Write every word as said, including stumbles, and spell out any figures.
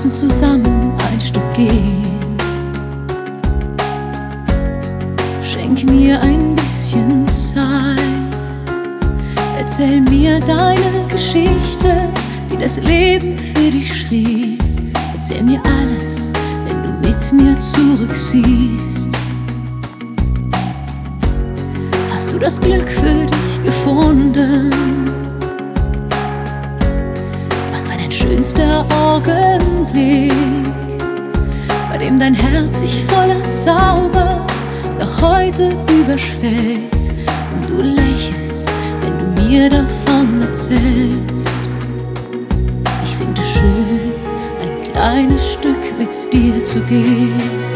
müssen zusammen ein Stück gehen. Schenk mir ein bisschen Zeit, erzähl mir deine Geschichte, die das Leben für dich schrieb. Erzähl mir alles, wenn du mit mir zurücksiehst. Hast du das Glück für dich gefunden? Was war dein schönster Augenblick, bei dem dein Herz sich voller Zauber noch heute überschlägt und du lächelst, wenn du mir davon erzählst? Ich finde es schön, ein kleines Stück mit dir zu gehen.